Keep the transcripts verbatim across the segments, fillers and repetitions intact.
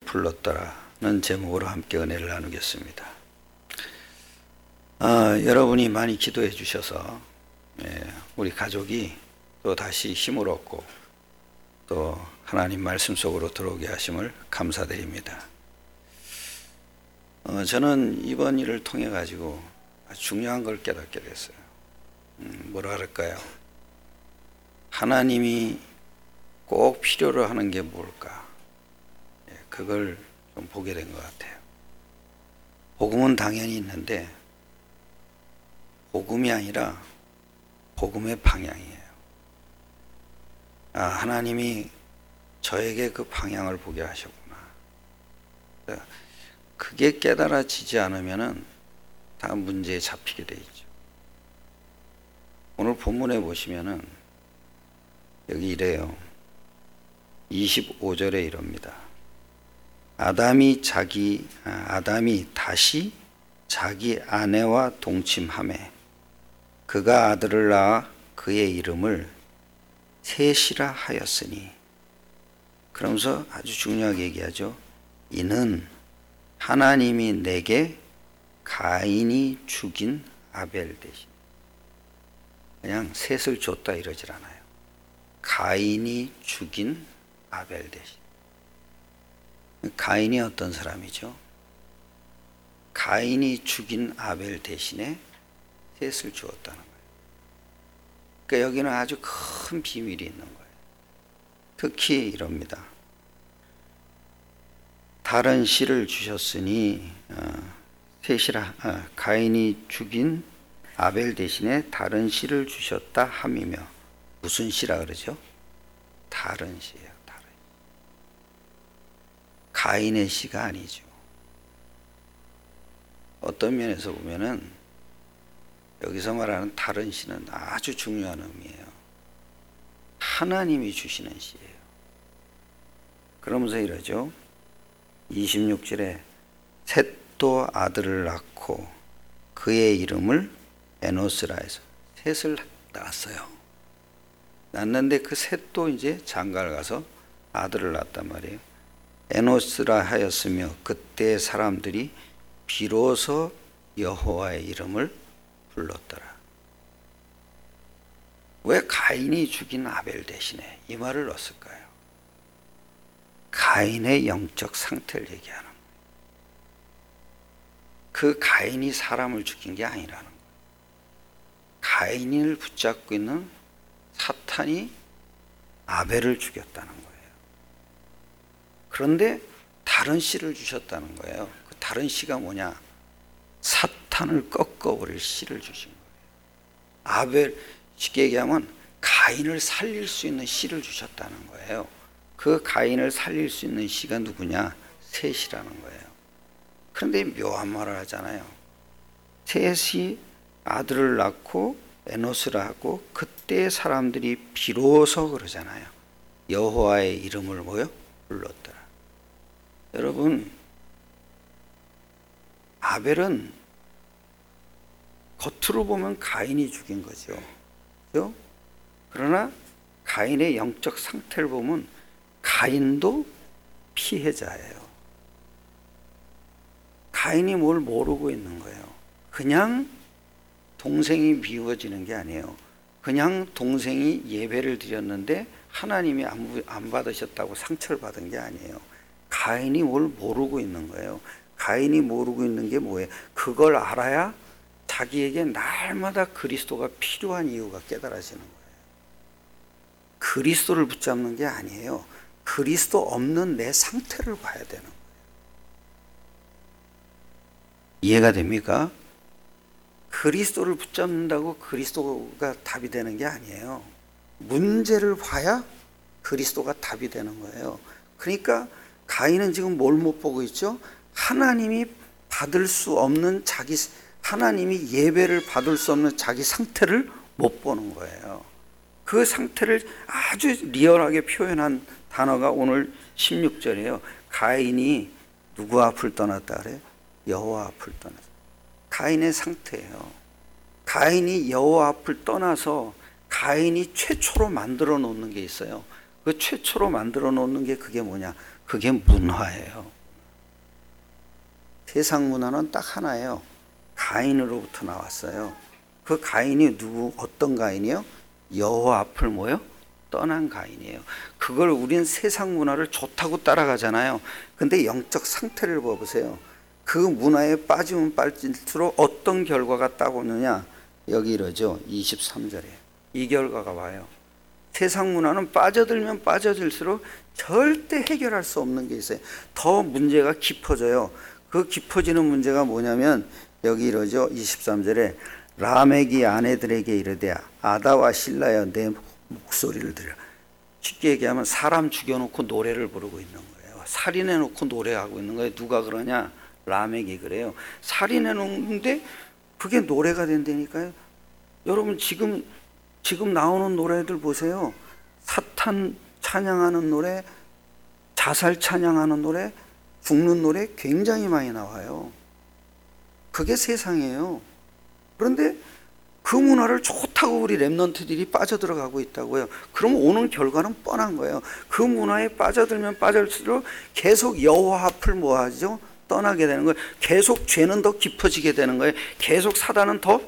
불렀더라는 제목으로 함께 은혜를 나누겠습니다. 아, 여러분이 많이 기도해 주셔서 예, 우리 가족이 또 다시 힘을 얻고 또 하나님 말씀 속으로 들어오게 하심을 감사드립니다. 어, 저는 이번 일을 통해 가지고 아주 중요한 걸 깨닫게 됐어요. 음, 뭐라 할까요? 하나님이 꼭 필요로 하는 게 뭘까? 예, 그걸 좀 보게 된 것 같아요. 복음은 당연히 있는데 복음이 아니라 복음의 방향이에요. 아, 하나님이 저에게 그 방향을 보게 하셨구나. 그게 깨달아지지 않으면은 다 문제에 잡히게 돼 있죠. 오늘 본문에 보시면은 여기 이래요. 이십오 절에 이럽니다. 아담이 자기 아담이 다시 자기 아내와 동침하매 그가 아들을 낳아 그의 이름을 셋이라 하였으니, 그러면서 아주 중요하게 얘기하죠. 이는 하나님이 내게 가인이 죽인 아벨 대신, 그냥 셋을 줬다 이러질 않아요. 가인이 죽인 아벨 대신. 가인이 어떤 사람이죠? 가인이 죽인 아벨 대신에 셋을 주었다는 거예요. 그러니까 여기는 아주 큰 비밀이 있는 거예요. 특히 이럽니다. 다른 씨를 주셨으니 어, 셋이라 어, 가인이 죽인 아벨 대신에 다른 씨를 주셨다 함이며, 무슨 씨라 그러죠? 다른 씨예요. 다른. 가인의 씨가 아니죠. 어떤 면에서 보면은 여기서 말하는 다른 씨는 아주 중요한 의미예요. 하나님이 주시는 씨예요. 그러면서 이러죠. 이십육 절에 셋도 아들을 낳고 그의 이름을 에노스라 해서 셋을 낳았어요. 낳는데 그 셋도 이제 장가를 가서 아들을 낳았단 말이에요. 에노스라 하였으며 그때 사람들이 비로소 여호와의 이름을 불렀더라. 왜 가인이 죽인 아벨 대신에 이 말을 넣었을까요? 가인의 영적 상태를 얘기하는 거예요. 그 가인이 사람을 죽인 게 아니라는 거예요. 가인을 붙잡고 있는 사탄이 아벨을 죽였다는 거예요. 그런데 다른 씨를 주셨다는 거예요. 그 다른 씨가 뭐냐? 사탄을 꺾어버릴 씨를 주신 거예요. 아벨, 쉽게 얘기하면 가인을 살릴 수 있는 씨를 주셨다는 거예요. 그 가인을 살릴 수 있는 씨가 누구냐? 셋이라는 거예요. 그런데 묘한 말을 하잖아요. 셋이 아들을 낳고 에노스라 하고 그때 사람들이 비로소 그러잖아요. 여호와의 이름을 뭐요? 불렀더라. 여러분, 아벨은 겉으로 보면 가인이 죽인 거죠. 그렇죠? 그러나 가인의 영적 상태를 보면 가인도 피해자예요. 가인이 뭘 모르고 있는 거예요. 그냥 동생이 미워지는 게 아니에요. 그냥 동생이 예배를 드렸는데 하나님이 안 받으셨다고 상처를 받은 게 아니에요. 가인이 뭘 모르고 있는 거예요. 가인이 모르고 있는 게 뭐예요? 그걸 알아야 자기에게 날마다 그리스도가 필요한 이유가 깨달아지는 거예요. 그리스도를 붙잡는 게 아니에요. 그리스도 없는 내 상태를 봐야 되는 거예요. 이해가 됩니까? 그리스도를 붙잡는다고 그리스도가 답이 되는 게 아니에요. 문제를 봐야 그리스도가 답이 되는 거예요. 그러니까 가인은 지금 뭘 못 보고 있죠? 하나님이 받을 수 없는 자기, 하나님이 예배를 받을 수 없는 자기 상태를 못 보는 거예요. 그 상태를 아주 리얼하게 표현한 단어가 오늘 십육 절이에요. 가인이 누구 앞을 떠났다 그래요? 여호와 앞을 떠났어요. 가인의 상태예요. 가인이 여호와 앞을 떠나서 가인이 최초로 만들어 놓는 게 있어요. 그 최초로 만들어 놓는 게 그게 뭐냐? 그게 문화예요. 세상 문화는 딱 하나예요. 가인으로부터 나왔어요. 그 가인이 누구, 어떤 가인이요? 여호와 앞을 뭐요? 떠난 가인이에요. 그걸 우린 세상 문화를 좋다고 따라가잖아요. 근데 영적 상태를 봐보세요. 그 문화에 빠지면 빠질수록 어떤 결과가 딱 오느냐? 여기 이러죠. 이십삼 절에 이 결과가 와요. 세상 문화는 빠져들면 빠져들수록 절대 해결할 수 없는 게 있어요. 더 문제가 깊어져요. 그 깊어지는 문제가 뭐냐면 여기 이러죠. 이십삼 절에 라멕이 아내들에게 이르되 아다와 실라여 내 목소리를 들여. 쉽게 얘기하면 사람 죽여놓고 노래를 부르고 있는 거예요. 살인해놓고 노래하고 있는 거예요. 누가 그러냐? 라멕이 그래요. 살인해놓는데 그게 노래가 된다니까요. 여러분 지금 지금 나오는 노래들 보세요. 사탄 찬양하는 노래, 자살 찬양하는 노래, 죽는 노래 굉장히 많이 나와요. 그게 세상이에요. 그런데 그 문화를 좋다고 우리 랩런트들이 빠져들어가고 있다고요. 그럼 오는 결과는 뻔한 거예요. 그 문화에 빠져들면 빠질수록 계속 여호와 앞을 뭐하죠? 떠나게 되는 거예요. 계속 죄는 더 깊어지게 되는 거예요. 계속 사단은 더,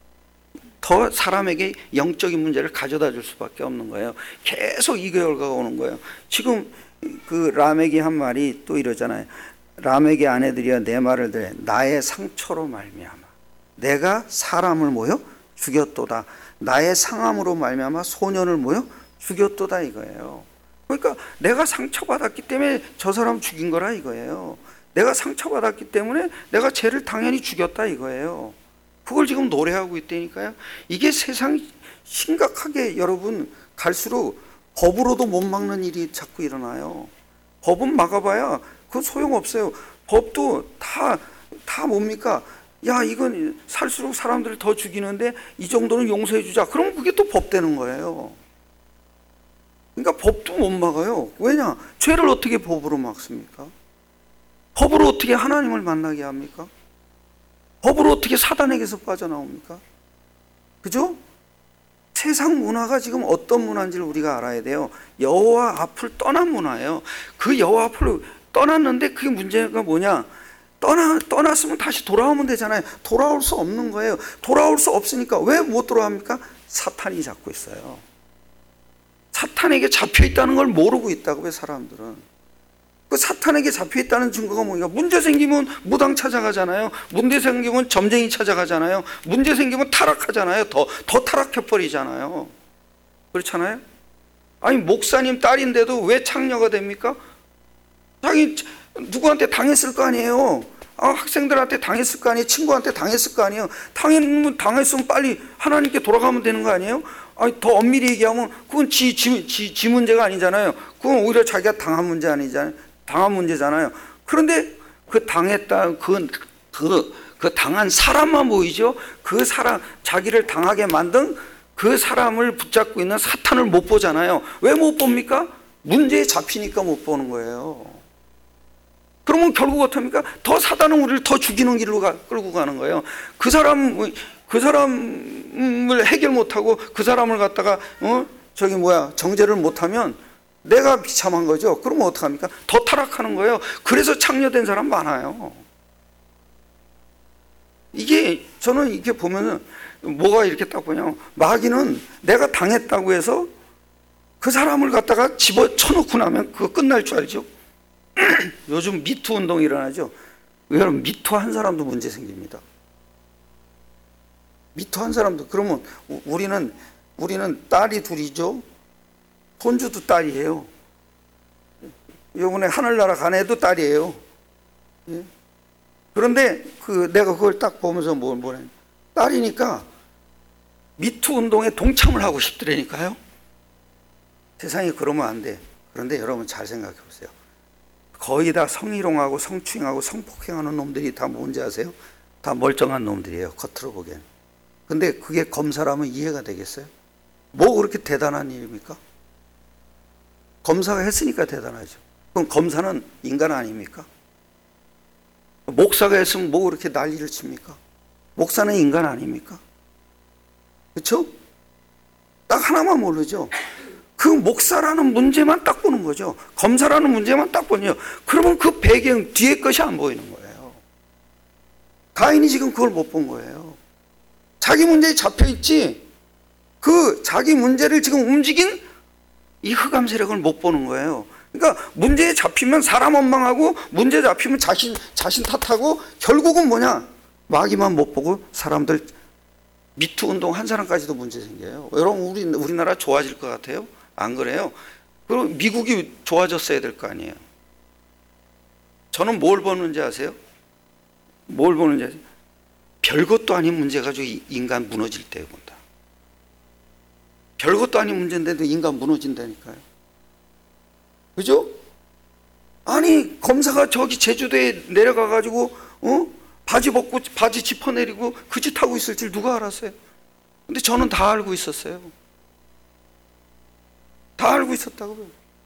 더 사람에게 영적인 문제를 가져다 줄 수밖에 없는 거예요. 계속 이 결과가 오는 거예요. 지금 그 라멕이 한 말이 또 이러잖아요. 라멕의 아내들이여 내 말을 들으라. 나의 상처로 말미암아 내가 사람을 모여 죽였도다. 나의 상함으로 말미암아 소년을 모여 죽였도다 이거예요. 그러니까 내가 상처받았기 때문에 저 사람 죽인 거라 이거예요. 내가 상처받았기 때문에 내가 쟤를 당연히 죽였다 이거예요. 그걸 지금 노래하고 있다니까요. 이게 세상 심각하게 여러분 갈수록 법으로도 못 막는 일이 자꾸 일어나요. 법은 막아봐야 그건 소용없어요. 법도 다, 다 뭡니까? 야, 이건 살수록 사람들을 더 죽이는데 이 정도는 용서해 주자. 그럼 그게 또 법 되는 거예요. 그러니까 법도 못 막아요. 왜냐? 죄를 어떻게 법으로 막습니까? 법으로 어떻게 하나님을 만나게 합니까? 법으로 어떻게 사단에게서 빠져나옵니까? 그죠? 세상 문화가 지금 어떤 문화인지를 우리가 알아야 돼요. 여호와 앞을 떠난 문화예요. 그 여호와 앞을 떠났는데 그게 문제가 뭐냐? 떠나, 떠났으면 다시 돌아오면 되잖아요. 돌아올 수 없는 거예요. 돌아올 수 없으니까 왜 못 돌아갑니까? 사탄이 잡고 있어요. 사탄에게 잡혀 있다는 걸 모르고 있다고요, 사람들은. 그 사탄에게 잡혀 있다는 증거가 뭐니까? 문제 생기면 무당 찾아가잖아요. 문제 생기면 점쟁이 찾아가잖아요. 문제 생기면 타락하잖아요. 더, 더 타락해버리잖아요. 그렇잖아요? 아니, 목사님 딸인데도 왜 창녀가 됩니까? 자기 누구한테 당했을 거 아니에요. 아, 학생들한테 당했을 거 아니에요. 친구한테 당했을 거 아니에요. 당했으면, 당했으면 빨리 하나님께 돌아가면 되는 거 아니에요? 아니, 더 엄밀히 얘기하면 그건 지, 지, 지, 지 문제가 아니잖아요. 그건 오히려 자기가 당한 문제 아니잖아요. 당한 문제잖아요. 그런데 그 당했다, 그, 그, 그 당한 사람만 보이죠? 그 사람, 자기를 당하게 만든 그 사람을 붙잡고 있는 사탄을 못 보잖아요. 왜 못 봅니까? 문제에 잡히니까 못 보는 거예요. 그러면 결국 어떻습니까? 더 사단은 우리를 더 죽이는 길로 가, 끌고 가는 거예요. 그 사람, 그 사람을 해결 못하고 그 사람을 갖다가, 어? 저기 뭐야, 정죄를 못하면 내가 비참한 거죠. 그러면 어떡합니까? 더 타락하는 거예요. 그래서 창녀된 사람 많아요. 이게, 저는 이렇게 보면은 뭐가 이렇게 딱 보냐면, 마귀는 내가 당했다고 해서 그 사람을 갖다가 집어 쳐놓고 나면 그거 끝날 줄 알죠? 요즘 미투 운동이 일어나죠. 여러분, 미투 한 사람도 문제 생깁니다. 미투 한 사람도. 그러면 우리는 우리는 딸이 둘이죠. 손주도 딸이에요. 이번에 하늘나라 간 애도 딸이에요. 예? 그런데 그 내가 그걸 딱 보면서 뭘 뭐래? 딸이니까 미투 운동에 동참을 하고 싶더라니까요. 세상이 그러면 안 돼. 그런데 여러분 잘 생각해 보세요. 거의 다 성희롱하고 성추행하고 성폭행하는 놈들이 다 뭔지 아세요? 다 멀쩡한 놈들이에요, 겉으로 보기엔. 근데 그게 검사라면 이해가 되겠어요? 뭐 그렇게 대단한 일입니까? 검사가 했으니까 대단하죠. 그럼 검사는 인간 아닙니까? 목사가 했으면 뭐 그렇게 난리를 칩니까? 목사는 인간 아닙니까? 그렇죠? 딱 하나만 모르죠. 그 목사라는 문제만 딱 보는 거죠. 검사라는 문제만 딱 보죠. 그러면 그 배경 뒤에 것이 안 보이는 거예요. 가인이 지금 그걸 못 본 거예요. 자기 문제에 잡혀있지 그 자기 문제를 지금 움직인 이 흑암 세력을 못 보는 거예요. 그러니까 문제에 잡히면 사람 원망하고 문제에 잡히면 자신, 자신 탓하고 결국은 뭐냐? 마귀만 못 보고 사람들 미투 운동 한 사람까지도 문제 생겨요. 여러분 우리, 우리나라 좋아질 것 같아요? 안 그래요? 그리고 미국이 좋아졌어야 될 거 아니에요. 저는 뭘 보는지 아세요? 뭘 보는지 아세요? 별것도 아닌 문제 가지고 인간 무너질 때 본다. 별것도 아닌 문제인데도 인간 무너진다니까요. 그죠? 아니 검사가 저기 제주도에 내려가 가지고 어? 바지 벗고 바지 짚어내리고 그 짓 하고 있을 줄 누가 알았어요? 근데 저는 다 알고 있었어요. 다 알고 있었다고요.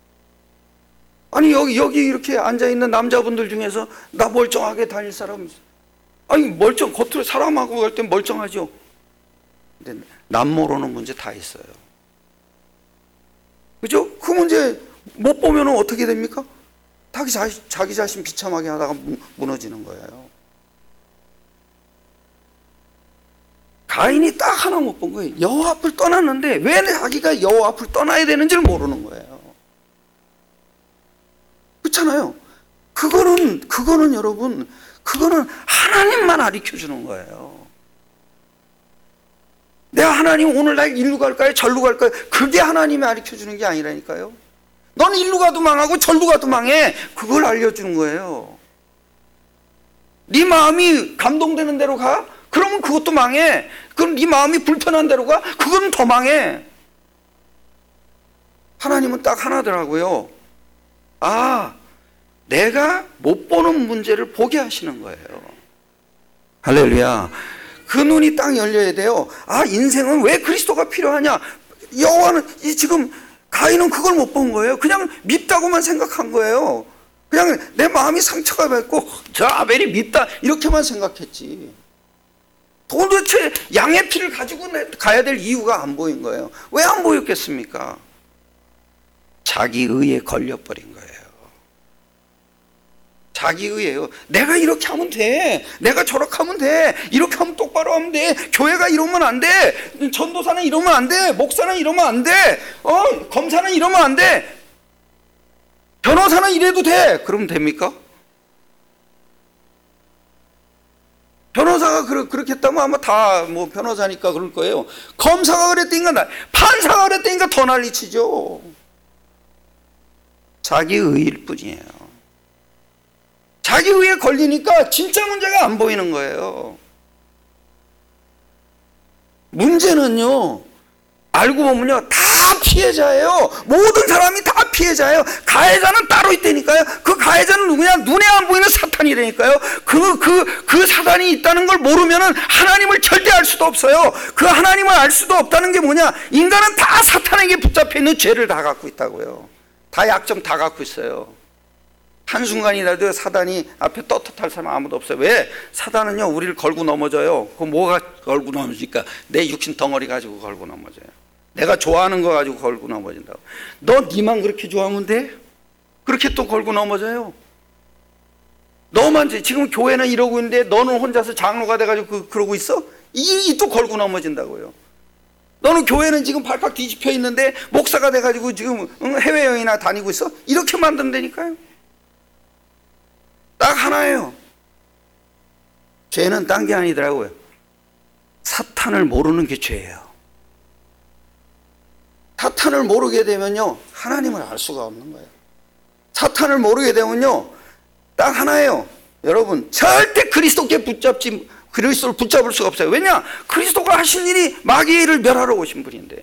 아니 여기 여기 이렇게 앉아 있는 남자분들 중에서 나 멀쩡하게 다닐 사람, 아니 멀쩡 겉으로 사람하고 갈 땐 멀쩡하죠. 근데 남 모르는 문제 다 있어요. 그죠? 그 문제 못 보면 어떻게 됩니까? 자기 자신, 자기 자신 비참하게 하다가 무너지는 거예요. 가인이 딱 하나 못 본 거예요. 여호와 앞을 떠났는데 왜 자기가 여호와 앞을 떠나야 되는지를 모르는 거예요. 그렇잖아요. 그거는 그거는 여러분, 그거는 하나님만 가르쳐 주는 거예요. 내가 하나님 오늘 날 일로 갈까요? 절로 갈까요? 그게 하나님이 가르쳐 주는 게 아니라니까요. 너는 일로 가도 망하고 절로 가도 망해. 그걸 알려주는 거예요. 네 마음이 감동되는 대로 가? 그러면 그것도 망해. 그럼 네 마음이 불편한 대로 가? 그건 더 망해. 하나님은 딱 하나더라고요. 아, 내가 못 보는 문제를 보게 하시는 거예요. 할렐루야. 그 눈이 딱 열려야 돼요. 아, 인생은 왜 그리스도가 필요하냐? 여호와는 이 지금 가인은 그걸 못 본 거예요. 그냥 밉다고만 생각한 거예요. 그냥 내 마음이 상처가 받고 저 아벨이 밉다 이렇게만 생각했지. 도대체 양의 피를 가지고 가야 될 이유가 안 보인 거예요. 왜 안 보였겠습니까? 자기 의에 걸려버린 거예요. 자기 의예요. 내가 이렇게 하면 돼. 내가 저렇게 하면 돼. 이렇게 하면 똑바로 하면 돼. 교회가 이러면 안 돼. 전도사는 이러면 안 돼. 목사는 이러면 안 돼. 어? 검사는 이러면 안 돼. 변호사는 이래도 돼. 그러면 됩니까? 변호사가 그렇게 했다면 아마 다 뭐 변호사니까 그럴 거예요. 검사가 그랬다니까, 판사가 그랬다니까 더 난리치죠. 자기 의일 뿐이에요. 자기 의에 걸리니까 진짜 문제가 안 보이는 거예요. 문제는요, 알고 보면요, 다 피해자예요. 모든 사람이 다 피해자예요. 가해자는 따로 있다니까요. 그 가해자는 누구냐? 눈에 안 보이는 사탄이라니까요. 그, 그, 그 사단이 있다는 걸 모르면은 하나님을 절대 알 수도 없어요. 그 하나님을 알 수도 없다는 게 뭐냐? 인간은 다 사탄에게 붙잡혀 있는 죄를 다 갖고 있다고요. 다 약점 다 갖고 있어요. 한순간이라도 사단이 앞에 떳떳할 사람 아무도 없어요. 왜? 사단은요, 우리를 걸고 넘어져요. 그 뭐가 걸고 넘어지니까? 내 육신 덩어리 가지고 걸고 넘어져요. 내가 좋아하는 거 가지고 걸고 넘어진다고. 너 니만 그렇게 좋아하면 돼? 그렇게 또 걸고 넘어져요. 너만, 지금 교회는 이러고 있는데 너는 혼자서 장로가 돼가지고 그, 그러고 있어? 이, 이 또 걸고 넘어진다고요. 너는 교회는 지금 발칵 뒤집혀 있는데 목사가 돼가지고 지금 해외여행이나 다니고 있어? 이렇게 만든다니까요. 딱 하나예요. 죄는 딴 게 아니더라고요. 사탄을 모르는 게 죄예요. 사탄을 모르게 되면요, 하나님을 알 수가 없는 거예요. 사탄을 모르게 되면요, 딱 하나예요. 여러분, 절대 그리스도께 붙잡지, 그리스도를 붙잡을 수가 없어요. 왜냐? 그리스도가 하신 일이 마귀를 멸하러 오신 분인데.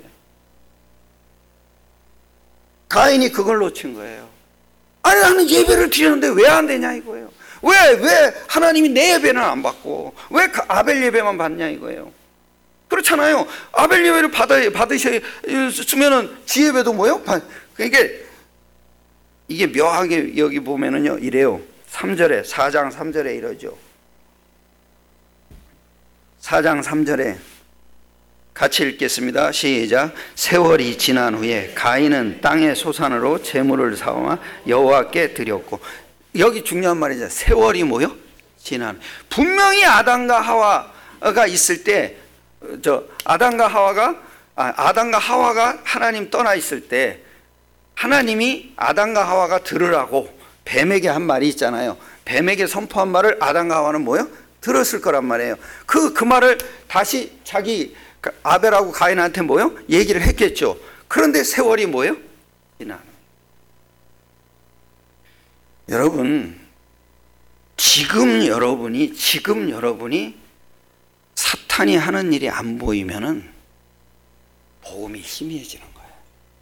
가인이 그걸 놓친 거예요. 아니, 나는 예배를 드리는데 왜 안 되냐 이거예요. 왜, 왜 하나님이 내 예배는 안 받고 왜 아벨 예배만 받냐 이거예요. 그렇잖아요. 아벨 예배를 받아, 받으셨으면은 지 예배도 뭐요? 그러니까 이게 묘하게 여기 보면은요, 이래요. 삼 절에, 사 장 삼 절에 이러죠. 사 장 삼 절에 같이 읽겠습니다. 시작. 세월이 지난 후에 가인은 땅의 소산으로 제물을 사와 여호와께 드렸고. 여기 중요한 말이죠. 세월이 뭐요? 지난. 분명히 아담과 하와가 있을 때, 저 아담과 하와가 아, 아담과 하와가 하나님 떠나 있을 때 하나님이 아담과 하와가 들으라고 뱀에게 한 말이 있잖아요. 뱀에게 선포한 말을 아담과 하와는 뭐요? 들었을 거란 말이에요. 그, 그 말을 다시 자기 아벨하고 가인한테 뭐요? 얘기를 했겠죠. 그런데 세월이 뭐요? 지나. 여러분, 지금 여러분이 지금 여러분이 사탄이 하는 일이 안 보이면은 복음이 희미해지는 거예요.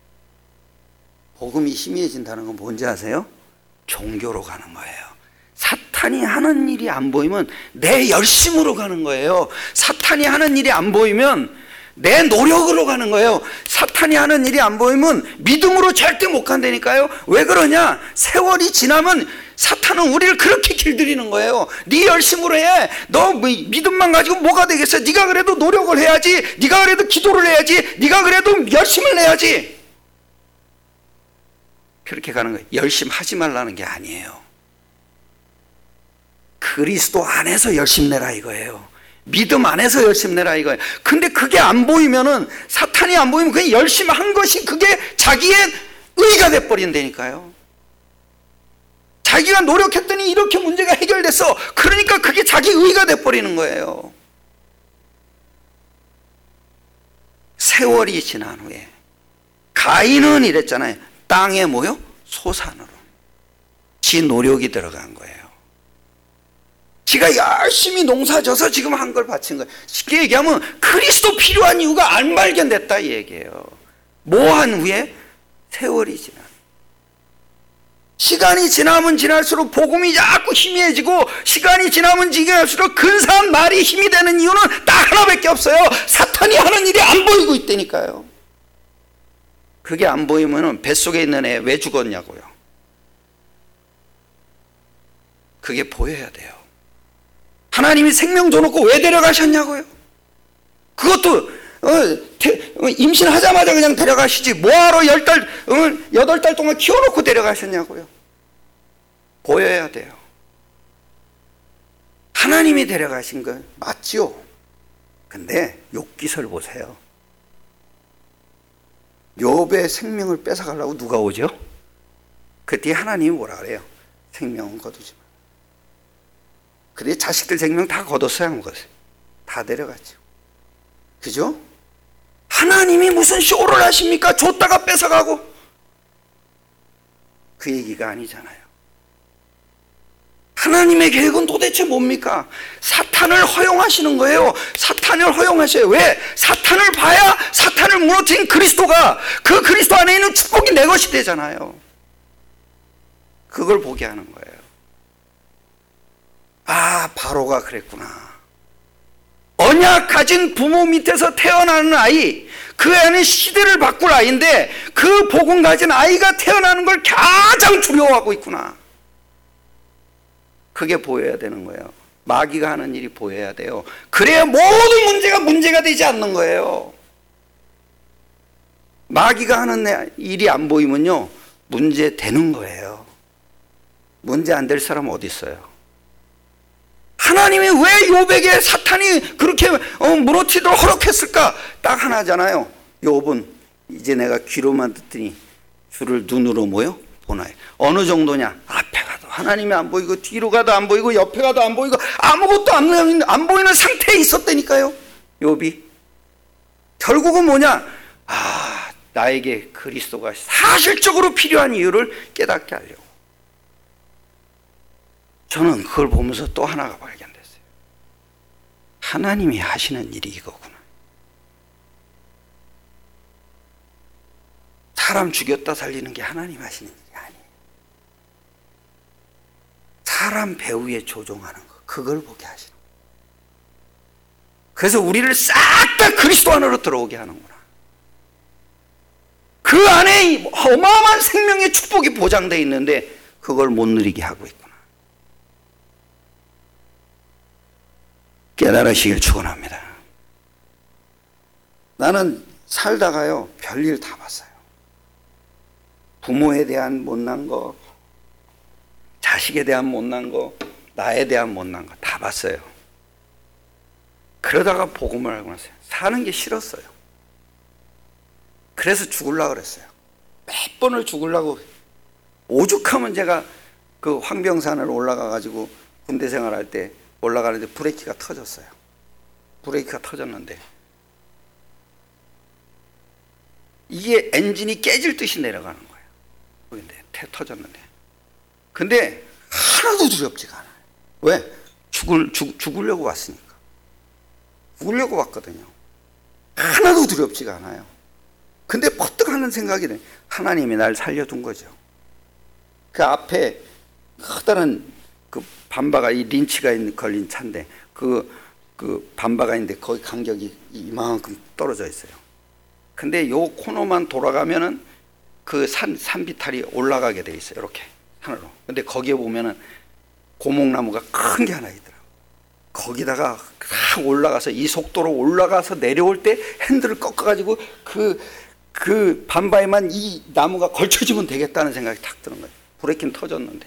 복음이 희미해진다는 건 뭔지 아세요? 종교로 가는 거예요. 사탄이 하는 일이 안 보이면 내 열심으로 가는 거예요. 사탄이 하는 일이 안 보이면 내 노력으로 가는 거예요. 사탄이 하는 일이 안 보이면 믿음으로 절대 못 간다니까요. 왜 그러냐? 세월이 지나면 사탄은 우리를 그렇게 길들이는 거예요. 네 열심으로 해. 너 믿음만 가지고 뭐가 되겠어? 네가 그래도 노력을 해야지. 네가 그래도 기도를 해야지. 네가 그래도 열심을 내야지. 그렇게 가는 거예요. 열심 하지 말라는 게 아니에요. 그리스도 안에서 열심 내라 이거예요. 믿음 안에서 열심 내라 이거예요. 근데 그게 안 보이면은, 사탄이 안 보이면 그냥 열심히 한 것이 그게 자기의 의가 돼버린다니까요. 자기가 노력했더니 이렇게 문제가 해결됐어. 그러니까 그게 자기 의가 돼버리는 거예요. 세월이 지난 후에 가인은 이랬잖아요. 땅에 뭐요? 소산으로. 지 노력이 들어간 거예요. 지가 열심히 농사져서 지금 한 걸 바친 거예요. 쉽게 얘기하면 그리스도 필요한 이유가 안 발견됐다 이 얘기예요. 뭐 한 후에? 세월이 지나. 시간이 지나면 지날수록 복음이 자꾸 희미해지고, 시간이 지나면 지날수록 근사한 말이 힘이 되는 이유는 딱 하나밖에 없어요. 사탄이 하는 일이 안 보이고 있다니까요. 그게 안 보이면 뱃속에 있는 애 왜 죽었냐고요. 그게 보여야 돼요. 하나님이 생명 줘놓고 왜 데려가셨냐고요. 그것도 어, 태, 어, 임신하자마자 그냥 데려가시지 뭐하러 열 달, 어, 여덟 달 동안 키워놓고 데려가셨냐고요. 보여야 돼요. 하나님이 데려가신 건 맞지요. 근데 욥기서를 보세요. 욥의 생명을 뺏어가려고 누가 오죠? 그때 하나님이 뭐라 그래요? 생명은 거두지 마. 그래 자식들 생명 다 거뒀어요, 안 거뒀어요? 다 데려갔죠. 그죠? 하나님이 무슨 쇼를 하십니까? 줬다가 뺏어가고. 그 얘기가 아니잖아요. 하나님의 계획은 도대체 뭡니까? 사탄을 허용하시는 거예요. 사탄을 허용하셔요. 왜? 사탄을 봐야 사탄을 무너뜨린 그리스도가, 그 그리스도 안에 있는 축복이 내 것이 되잖아요. 그걸 보게 하는 거예요. 아, 바로가 그랬구나. 언약 가진 부모 밑에서 태어나는 아이, 그 애는 시대를 바꿀 아이인데 그 복음 가진 아이가 태어나는 걸 가장 두려워하고 있구나. 그게 보여야 되는 거예요. 마귀가 하는 일이 보여야 돼요. 그래야 모든 문제가 문제가 되지 않는 거예요. 마귀가 하는 일이 안 보이면요, 문제 되는 거예요. 문제 안 될 사람 어디 있어요? 하나님이 왜 욥에게 사탄이 그렇게 무너뜨리도록 허락했을까? 딱 하나잖아요. 욥은 이제 내가 귀로만 듣더니 주를 눈으로 뭐요? 보나요. 어느 정도냐? 앞에 가도 하나님이 안 보이고, 뒤로 가도 안 보이고, 옆에 가도 안 보이고, 아무것도 안, 안 보이는 상태에 있었다니까요, 욥이. 결국은 뭐냐? 아, 나에게 그리스도가 사실적으로 필요한 이유를 깨닫게 하려고. 저는 그걸 보면서 또 하나가 발견됐어요. 하나님이 하시는 일이 이거구나. 사람 죽였다 살리는 게 하나님 하시는 일이 아니에요. 사람 배후에 조종하는 거, 그걸 보게 하시는 거예요. 그래서 우리를 싹 다 그리스도 안으로 들어오게 하는구나. 그 안에 어마어마한 생명의 축복이 보장되어 있는데 그걸 못 누리게 하고 있구나. 깨달으시길 축원합니다. 나는 살다가요, 별일 다 봤어요. 부모에 대한 못난 거, 자식에 대한 못난 거, 나에 대한 못난 거 다 봤어요. 그러다가 복음을 알고 났어요. 사는 게 싫었어요. 그래서 죽으려고 그랬어요. 몇 번을 죽으려고. 오죽하면 제가 그 황병산을 올라가가지고 군대 생활할 때 올라가는데 브레이크가 터졌어요. 브레이크가 터졌는데 이게 엔진이 깨질 듯이 내려가는 거예요. 근데 태 터졌는데. 근데 하나도 두렵지가 않아요. 왜? 죽을, 죽, 죽으려고 왔으니까. 죽으려고 왔거든요. 하나도 두렵지가 않아요. 근데 퍼뜩 하는 생각이 돼. 하나님이 날 살려둔 거죠. 그 앞에 커다란 그 반바가 이 린치가 있는 걸린 차인데 그, 그 반바가 있는데 거기 간격이 이만큼 떨어져 있어요. 근데 요 코너만 돌아가면은 그 산, 산비탈이 올라가게 돼 있어요. 이렇게 산으로. 근데 거기에 보면은 고목나무가 큰 게 하나 있더라고요. 거기다가 딱 올라가서 이 속도로 올라가서 내려올 때 핸들을 꺾어가지고 그, 그 반바에만 이 나무가 걸쳐지면 되겠다는 생각이 탁 드는 거예요. 브레이크는 터졌는데.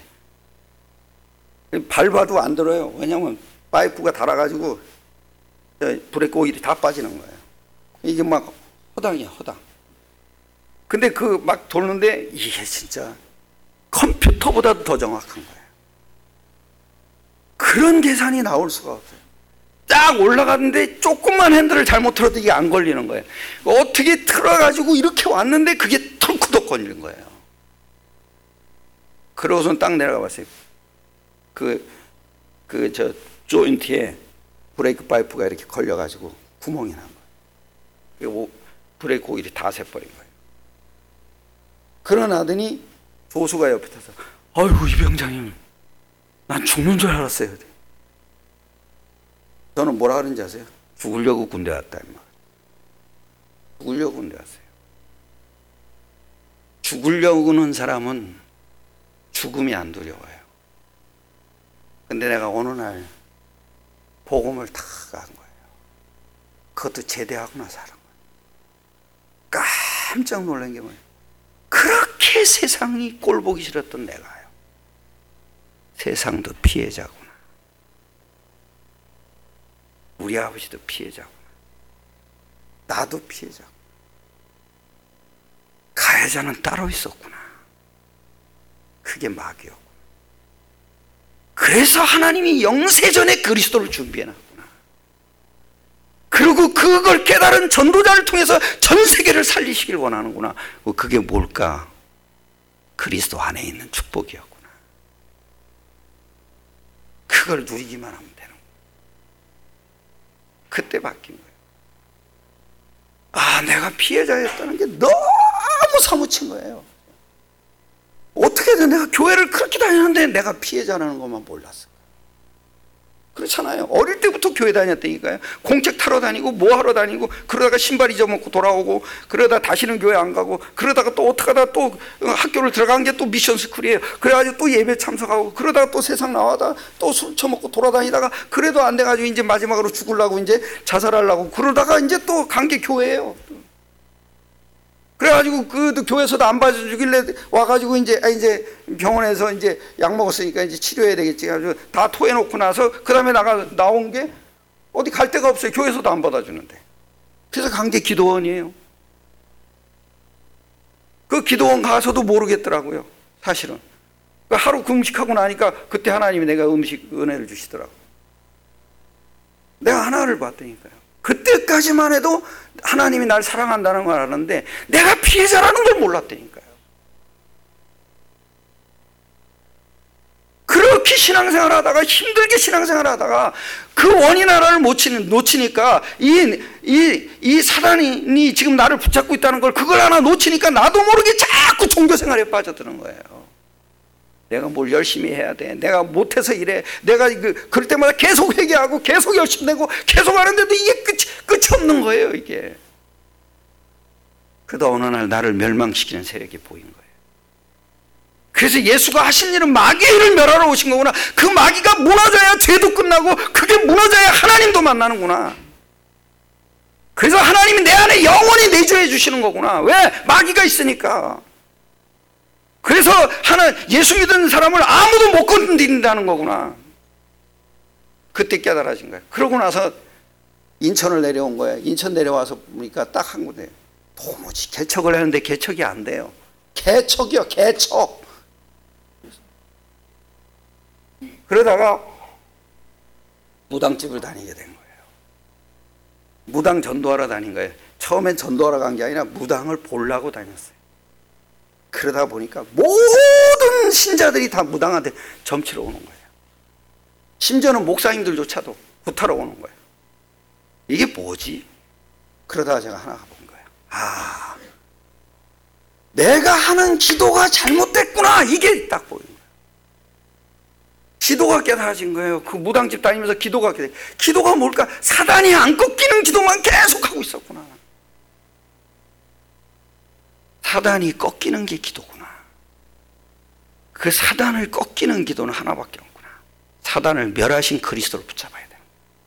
밟아도 안 들어요. 왜냐면 파이프가 달아가지고 브레이크 오일이 다 빠지는 거예요. 이게 막 허당이야, 허당. 근데 그 막 돌는데 이게 진짜 컴퓨터보다도 더 정확한 거예요. 그런 계산이 나올 수가 없어요. 딱 올라갔는데 조금만 핸들을 잘못 틀어도 이게 안 걸리는 거예요. 어떻게 틀어가지고 이렇게 왔는데 그게 털쿠덕 걸리는 거예요. 그러고선 딱 내려가 봤어요. 그, 그, 저, 조인트에 브레이크 파이프가 이렇게 걸려가지고 구멍이 난 거예요. 그리고 브레이크 오일이 다 새버린 거예요. 그러나더니 조수가 옆에 타서, 아이고, 이 병장님, 난 죽는 줄 알았어요. 저는 뭐라 그러는지 아세요? 죽으려고 군대 왔다. 죽으려고 군대 왔어요. 죽으려고 하는 사람은 죽음이 안 두려워요. 근데 내가 어느 날 복음을 다 간 거예요. 그것도 제대하고 나서 하는 거예요. 깜짝 놀란 게 뭐예요? 그렇게 세상이 꼴보기 싫었던 내가요. 세상도 피해자구나. 우리 아버지도 피해자구나. 나도 피해자구나. 가해자는 따로 있었구나. 그게 마귀였구나. 그래서 하나님이 영세전에 그리스도를 준비해놨구나. 그리고 그걸 깨달은 전도자를 통해서 전 세계를 살리시길 원하는구나. 그게 뭘까? 그리스도 안에 있는 축복이었구나. 그걸 누리기만 하면 되는 거예요. 그때 바뀐 거예요. 아, 내가 피해자였다는 게 너무 사무친 거예요. 어떻게든 내가 교회를 그렇게 다녔는데 내가 피해자라는 것만 몰랐어. 그렇잖아요. 어릴 때부터 교회 다녔다니까요. 공책 타러 다니고 뭐 하러 다니고 그러다가 신발 잊어먹고 돌아오고 그러다 다시는 교회 안 가고 그러다가 또 어떻게 하다 또 학교를 들어간 게 또 미션 스쿨이에요. 그래가지고 또 예배 참석하고 그러다가 또 세상 나와다 또 술 처먹고 돌아다니다가 그래도 안 돼가지고 이제 마지막으로 죽으려고 이제 자살하려고 그러다가 이제 또 간 게 교회예요. 그래가지고 그 교회에서도 안 봐주길래 와가지고 이제 아 이제 병원에서 이제 약 먹었으니까 이제 치료해야 되겠지. 가지고 다 토해놓고 나서 그 다음에 나가 나온 게 어디 갈 데가 없어요. 교회에서도 안 받아주는데. 그래서 간 게 기도원이에요. 그 기도원 가서도 모르겠더라고요. 사실은 하루 금식하고 나니까 그때 하나님이 내가 음식 은혜를 주시더라고. 내가 하나를 봤다니까요. 그때까지만 해도 하나님이 날 사랑한다는 걸 알았는데 내가 피해자라는 걸 몰랐다니까요. 그렇게 신앙생활 하다가 힘들게 신앙생활 하다가 그 원인 하나를 놓치니까 이, 이, 이 사단이 지금 나를 붙잡고 있다는 걸 그걸 하나 놓치니까 나도 모르게 자꾸 종교생활에 빠져드는 거예요. 내가 뭘 열심히 해야 돼. 내가 못해서 이래. 내가 그, 그럴 때마다 계속 회개하고 계속 열심히 내고 계속 하는데도 이게 끝이, 끝이 없는 거예요, 이게. 그러다 어느 날 나를 멸망시키는 세력이 보인 거예요. 그래서 예수가 하신 일은 마귀의 일을 멸하러 오신 거구나. 그 마귀가 무너져야 죄도 끝나고 그게 무너져야 하나님도 만나는구나. 그래서 하나님이 내 안에 영원히 내주해 주시는 거구나. 왜? 마귀가 있으니까. 그래서 하나 예수 믿는 사람을 아무도 못 건드린다는 거구나. 그때 깨달아진 거예요. 그러고 나서 인천을 내려온 거예요. 인천 내려와서 보니까 딱 한 군데 도무지 개척을 하는데 개척이 안 돼요. 개척이요, 개척. 그러다가 무당집을 다니게 된 거예요. 무당 전도하러 다닌 거예요. 처음엔 전도하러 간 게 아니라 무당을 보려고 다녔어요. 그러다 보니까 모든 신자들이 다 무당한테 점치러 오는 거예요. 심지어는 목사님들조차도 구타러 오는 거예요. 이게 뭐지? 그러다가 제가 하나 본 거예요. 아, 내가 하는 기도가 잘못됐구나. 이게 딱 보이는 거예요. 기도가 깨달아진 거예요. 그 무당집 다니면서 기도가 깨달아진 거예요. 기도가 뭘까? 사단이 안 꺾이는 기도만 계속하고 있었구나. 사단이 꺾이는 게 기도구나. 그 사단을 꺾이는 기도는 하나밖에 없구나. 사단을 멸하신 그리스도를 붙잡아야 돼.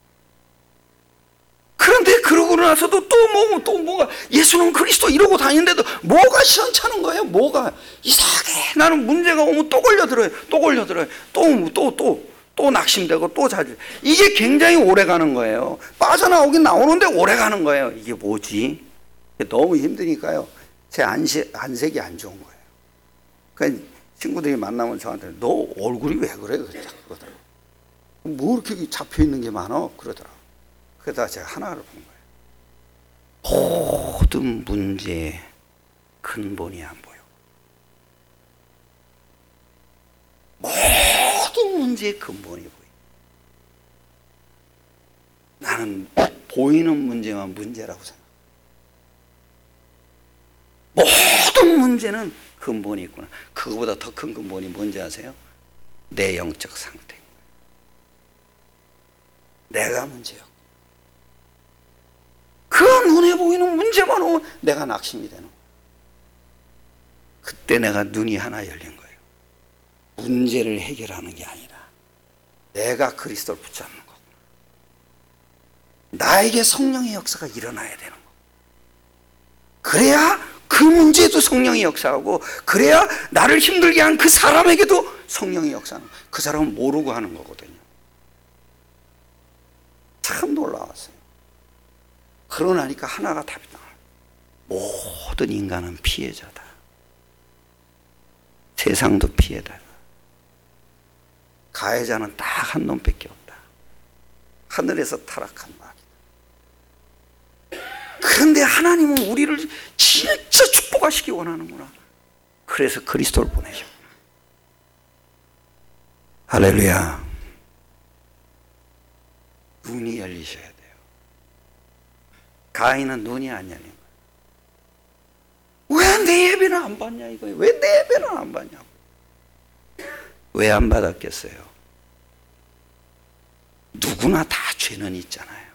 그런데 그러고 나서도 또 뭐, 또 뭐가, 예수는 그리스도 이러고 다니는데도 뭐가 시원찮은 거예요? 뭐가 이상하게 나는 문제가 오면 또 걸려들어요. 또 걸려들어요. 또, 또, 또, 또 낙심되고 또 자주. 이게 굉장히 오래 가는 거예요. 빠져나오긴 나오는데 오래 가는 거예요. 이게 뭐지? 너무 힘드니까요. 제 안색, 안색이 안 좋은 거예요. 그러니까 친구들이 만나면 저한테 너 얼굴이 왜 그래? 그러더라고요. 뭐 이렇게 잡혀 있는 게 많아? 그러더라고요. 그러다가 제가 하나를 본 거예요. 모든 문제의 근본이 안 보여. 모든 문제의 근본이 보여. 나는 보이는 문제만 문제라고 생각해. 모든 문제는 근본이 있구나. 그거보다 더 큰 근본이 뭔지 아세요? 내 영적 상태. 내가 문제였고. 그 눈에 보이는 문제만 오면 내가 낙심이 되는 거예요. 그때 내가 눈이 하나 열린 거예요. 문제를 해결하는 게 아니라 내가 그리스도를 붙잡는 거구나. 나에게 성령의 역사가 일어나야 되는 거예요. 그래야 그 문제도 성령이 역사하고, 그래야 나를 힘들게 한 그 사람에게도 성령이 역사하는 거예요. 그 사람은 모르고 하는 거거든요. 참 놀라웠어요. 그러나니까 하나가 답이 나와요. 모든 인간은 피해자다. 세상도 피해자다. 가해자는 딱 한 놈밖에 없다. 하늘에서 타락한 말이다. 그런데 하나님은 우리를 진짜 축복하시기 원하는구나. 그래서 그리스도를 보내셨구나. 할렐루야. 눈이 열리셔야 돼요. 가인은 눈이 안 열린 거예요. 왜 내 예배는 안 받냐 이거예요. 왜 내 예배는 안 받냐고. 왜 안 받았겠어요? 누구나 다 죄는 있잖아요.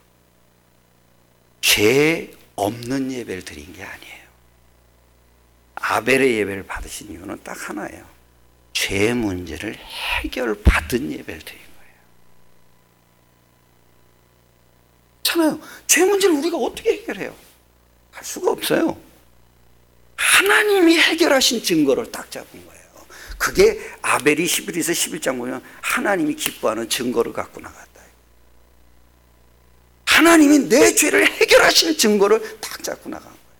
죄 없는 예배를 드린 게 아니에요. 아벨의 예배를 받으신 이유는 딱 하나예요. 죄 문제를 해결받은 예배를 드린 거예요.잖아요. 죄 문제를 우리가 어떻게 해결해요? 할 수가 없어요. 하나님이 해결하신 증거를 딱 잡은 거예요. 그게 아벨이 십일에서 십일 장 보면 하나님이 기뻐하는 증거를 갖고 나갔다. 하나님이 내 죄를 해결하신 증거를 딱 잡고 나간 거예요.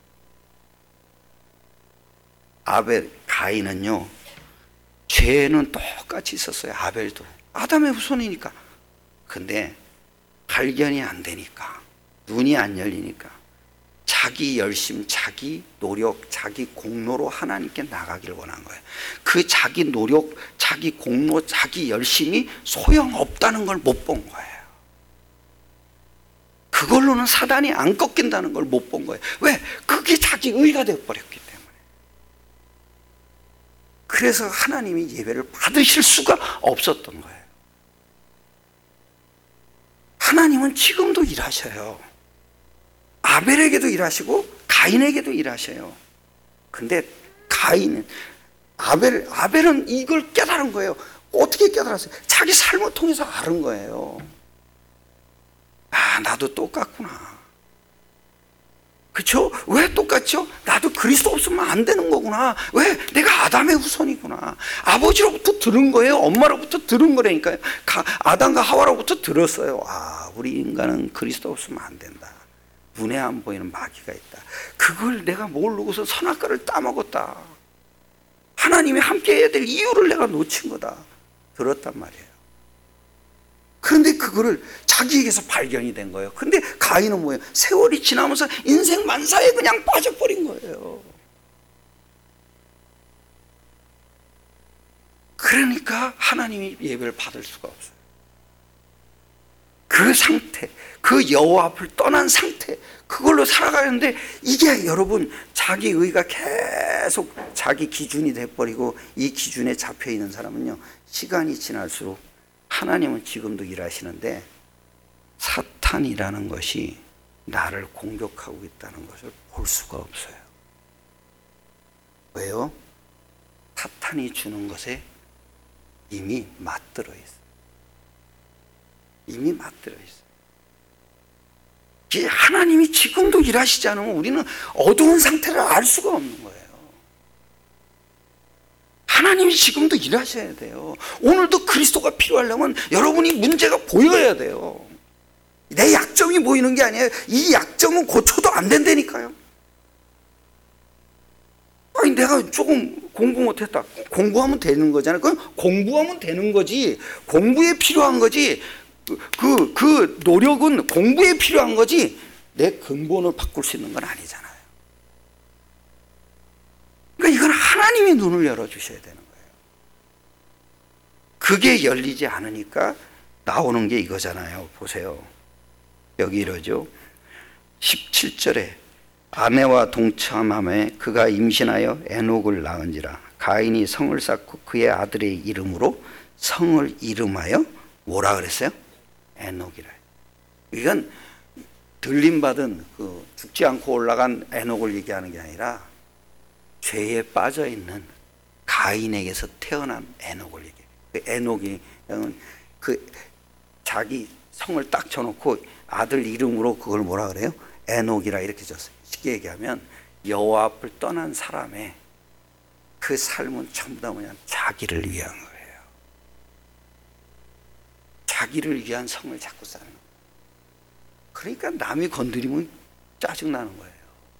아벨, 가인은요, 죄는 똑같이 있었어요. 아벨도. 아담의 후손이니까. 근데 발견이 안 되니까, 눈이 안 열리니까 자기 열심, 자기 노력, 자기 공로로 하나님께 나가기를 원한 거예요. 그 자기 노력, 자기 공로, 자기 열심이 소용없다는 걸 못 본 거예요. 그걸로는 사단이 안 꺾인다는 걸 못 본 거예요. 왜? 그게 자기 의가 되어버렸기 때문에. 그래서 하나님이 예배를 받으실 수가 없었던 거예요. 하나님은 지금도 일하셔요. 아벨에게도 일하시고 가인에게도 일하셔요. 근데 가인은, 아벨, 아벨은 이걸 깨달은 거예요. 어떻게 깨달았어요? 자기 삶을 통해서 알은 거예요. 아, 나도 똑같구나. 그쵸? 왜 똑같죠? 나도 그리스도 없으면 안 되는 거구나. 왜? 내가 아담의 후손이구나. 아버지로부터 들은 거예요. 엄마로부터 들은 거라니까요. 아담과 하와로부터 들었어요. 아, 우리 인간은 그리스도 없으면 안 된다. 눈에 안 보이는 마귀가 있다. 그걸 내가 모르고서 선악과를 따먹었다. 하나님이 함께 해야 될 이유를 내가 놓친 거다. 들었단 말이에요. 그런데 그거를 자기에게서 발견이 된 거예요. 근데 가인은 뭐예요? 세월이 지나면서 인생 만사에 그냥 빠져버린 거예요. 그러니까 하나님이 예배를 받을 수가 없어요. 그 상태, 그 여호와 앞을 떠난 상태, 그걸로 살아가는데 이게 여러분 자기 의가 계속 자기 기준이 돼버리고 이 기준에 잡혀있는 사람은요, 시간이 지날수록 하나님은 지금도 일하시는데 사탄이라는 것이 나를 공격하고 있다는 것을 볼 수가 없어요. 왜요? 사탄이 주는 것에 이미 맞들어 있어요. 이미 맞들어 있어요. 하나님이 지금도 일하시지 않으면 우리는 어두운 상태를 알 수가 없는 거예요. 하나님이 지금도 일하셔야 돼요. 오늘도 그리스도가 필요하려면 여러분이 문제가 보여야 돼요. 내 약점이 보이는 게 아니에요. 이 약점은 고쳐도 안 된다니까요. 아니 내가 조금 공부 못했다. 공부하면 되는 거잖아요. 그건 공부하면 되는 거지. 공부에 필요한 거지. 그, 그 노력은 공부에 필요한 거지 내 근본을 바꿀 수 있는 건 아니잖아요. 그러니까 이건 하나님이 눈을 열어주셔야 되는 거예요. 그게 열리지 않으니까 나오는 게 이거잖아요. 보세요. 여기 이러죠. 십칠 절에 아내와 동참함에 그가 임신하여 에녹을 낳은지라. 가인이 성을 쌓고 그의 아들의 이름으로 성을 이름하여 뭐라 그랬어요? 에녹이라. 이건 들림받은 그 죽지 않고 올라간 에녹을 얘기하는 게 아니라 죄에 빠져 있는 가인에게서 태어난 에녹을 얘기해요. 그 에녹이 그 자기 성을 딱 쳐놓고 아들 이름으로 그걸 뭐라 그래요? 에녹이라 이렇게 줬어요. 쉽게 얘기하면 여호와 앞을 떠난 사람의 그 삶은 전부 다 뭐냐, 자기를 위한 거예요. 자기를 위한 성을 자꾸 쌓는 거예요. 그러니까 남이 건드리면 짜증나는 거예요.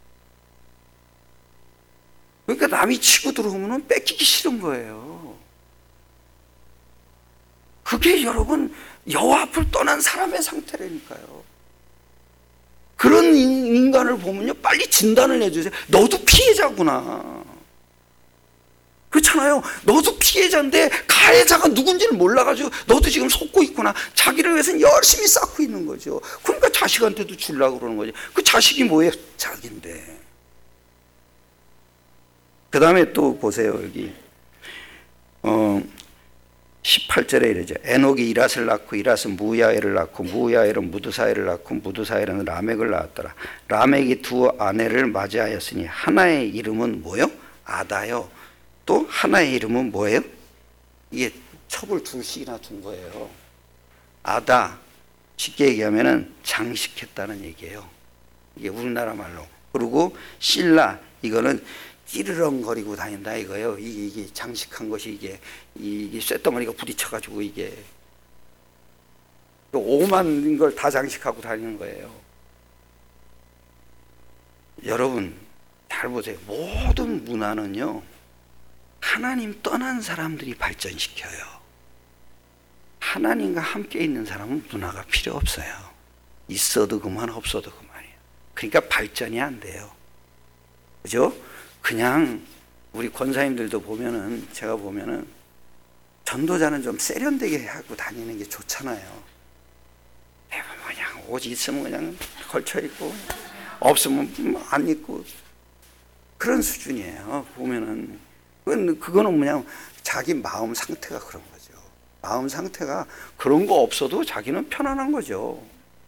그러니까 남이 치고 들어오면 뺏기기 싫은 거예요. 그게 여러분 여호와 앞을 떠난 사람의 상태라니까요. 그런 인간을 보면요, 빨리 진단을 해주세요. 너도 피해자구나. 그렇잖아요. 너도 피해자인데 가해자가 누군지를 몰라가지고 너도 지금 속고 있구나. 자기를 위해서는 열심히 쌓고 있는 거죠. 그러니까 자식한테도 주려고 그러는 거죠. 그 자식이 뭐예요? 자기인데. 그 다음에 또 보세요. 여기 어, 십팔 절에 이러죠. 에녹이 이랏을 낳고 이랏은 무야엘을 낳고 무야엘은 무드사엘을 낳고 무드사엘은 라멕을 낳았더라. 라멕이 두 아내를 맞이하였으니 하나의 이름은 뭐요? 아다요. 또 하나의 이름은 뭐예요? 이게 첩을 둘씩이나 둔 거예요. 아다, 쉽게 얘기하면은 장식했다는 얘기예요. 이게 우리나라 말로. 그리고 실라, 이거는 찌르렁거리고 다닌다 이거예요. 이게, 이게 장식한 것이 이게 이게 쇳덩어리가 부딪혀가지고 이게 오만 걸 다 장식하고 다니는 거예요. 여러분 잘 보세요. 모든 문화는요, 하나님 떠난 사람들이 발전시켜요. 하나님과 함께 있는 사람은 문화가 필요 없어요. 있어도 그만, 없어도 그만이에요. 그러니까 발전이 안 돼요. 그죠? 그냥 우리 권사님들도 보면은, 제가 보면은 전도자는 좀 세련되게 하고 다니는 게 좋잖아요. 내가 그냥 옷 있으면 그냥 걸쳐 입고 없으면 안 입고 그런 수준이에요. 보면은 그건 그거는 그냥 자기 마음 상태가 그런 거죠. 마음 상태가 그런 거 없어도 자기는 편안한 거죠.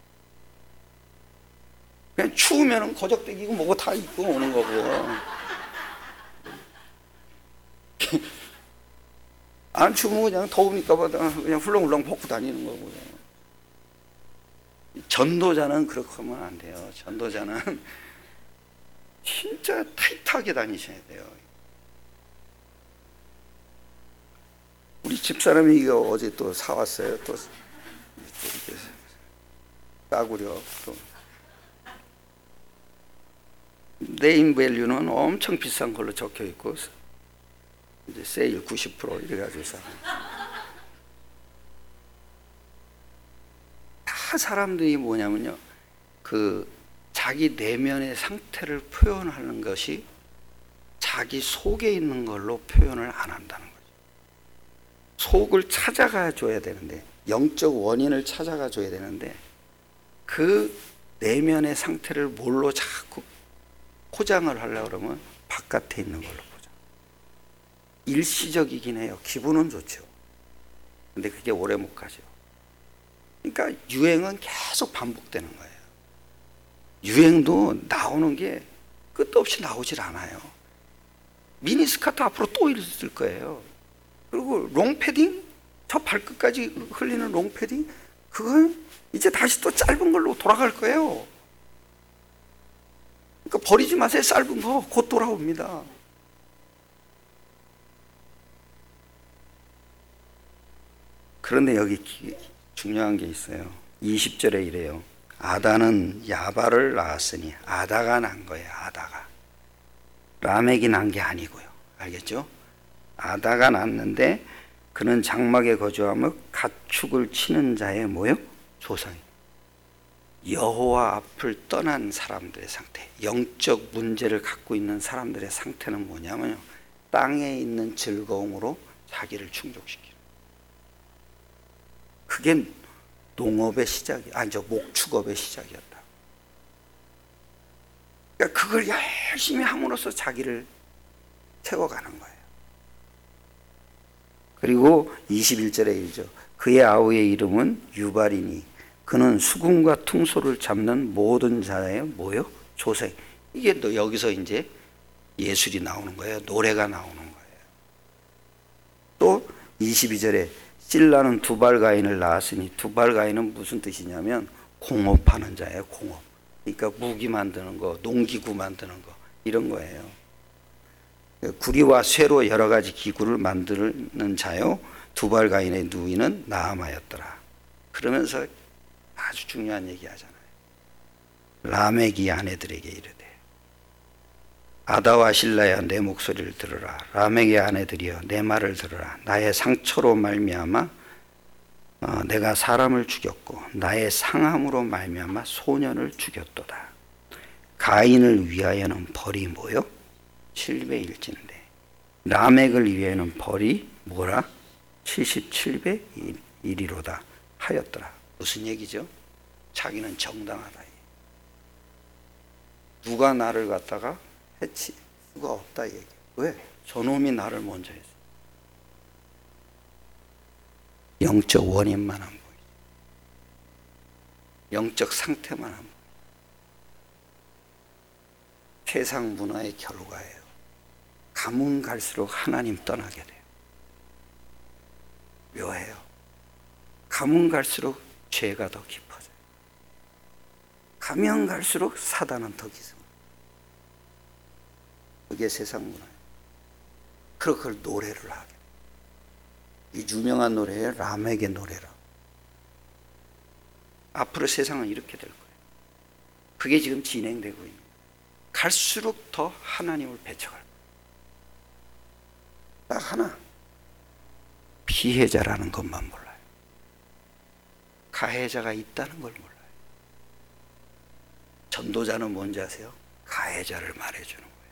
그냥 추우면은 거적대기고 뭐고 다 입고 오는 거고. 안 추우면 그냥 더우니까 그냥 훌렁훌렁 벗고 다니는 거고요. 전도자는 그렇게 하면 안 돼요. 전도자는 진짜 타이트하게 다니셔야 돼요. 우리 집사람이 이거 어제 또 사왔어요. 또 이렇게 싸구려. 또 네임 밸류는 엄청 비싼 걸로 적혀 있고 이제 세일 구십 퍼센트 이래가지고 사. 다 사람들이 뭐냐면요, 그 자기 내면의 상태를 표현하는 것이 자기 속에 있는 걸로 표현을 안 한다는 거죠. 속을 찾아가 줘야 되는데, 영적 원인을 찾아가 줘야 되는데, 그 내면의 상태를 뭘로 자꾸 포장을 하려고 그러면 바깥에 있는 걸로 포장. 일시적이긴 해요. 기분은 좋죠. 근데 그게 오래 못 가죠. 그러니까 유행은 계속 반복되는 거예요. 유행도 나오는 게 끝도 없이 나오질 않아요. 미니스커트 앞으로 또 있을 거예요. 그리고 롱패딩, 저 발끝까지 흘리는 롱패딩, 그건 이제 다시 또 짧은 걸로 돌아갈 거예요. 그러니까 버리지 마세요. 짧은 거 곧 돌아옵니다. 그런데 여기 중요한 게 있어요. 이십 절에 이래요. 아다는 야발을 낳았으니, 아다가 난 거예요. 아다가. 라멕이 난 게 아니고요. 알겠죠? 아다가 낳았는데 그는 장막에 거주하며 가축을 치는 자의 뭐요? 조상이. 여호와 앞을 떠난 사람들의 상태, 영적 문제를 갖고 있는 사람들의 상태는 뭐냐면요, 땅에 있는 즐거움으로 자기를 충족시키는. 그게 농업의 시작이, 아니 저 목축업의 시작이었다. 그러니까 그걸 열심히 함으로써 자기를 채워가는 거예요. 그리고 이십일 절에 이르죠. 그의 아우의 이름은 유발이니 그는 수금과 퉁소를 잡는 모든 자의 뭐요? 조세. 이게 또 여기서 이제 예술이 나오는 거예요. 노래가 나오는 거예요. 또 이십이 절에 실라는 두발가인을 낳았으니, 두발가인은 무슨 뜻이냐면 공업하는 자예요. 공업. 그러니까 무기 만드는 거, 농기구 만드는 거, 이런 거예요. 구리와 쇠로 여러 가지 기구를 만드는 자요, 두발가인의 누이는 나아마였더라. 그러면서 아주 중요한 얘기 하잖아요. 라멕이 아내들에게 이르되, 아다와 실라야 내 목소리를 들으라. 라멕의 아내들이여 내 말을 들으라. 나의 상처로 말미암아 어, 내가 사람을 죽였고 나의 상함으로 말미암아 소년을 죽였도다. 가인을 위하여는 벌이 뭐요? 칠 배 일진데 라멕을 위하여는 벌이 뭐라? 칠십칠 배 일이로다 하였더라. 무슨 얘기죠? 자기는 정당하다. 누가 나를 갖다가 해칠 수가 없다 얘기. 왜? 저놈이 나를 먼저 했어. 영적 원인만 안 보이죠. 영적 상태만 안 보이죠. 세상 문화의 결과예요. 가면 갈수록 하나님 떠나게 돼요. 묘해요. 가면 갈수록 죄가 더 깊어져요. 가면 갈수록 사단은 더 기승. 그게 세상 문화예요. 그리고 그걸 노래를 하게. 이 유명한 노래예요. 라멕의 노래라. 앞으로 세상은 이렇게 될 거예요. 그게 지금 진행되고 있는 거예요. 갈수록 더 하나님을 배척할 거예요. 딱 하나, 피해자라는 것만 몰라요. 가해자가 있다는 걸 몰라요. 전도자는 뭔지 아세요? 가해자를 말해주는 거예요.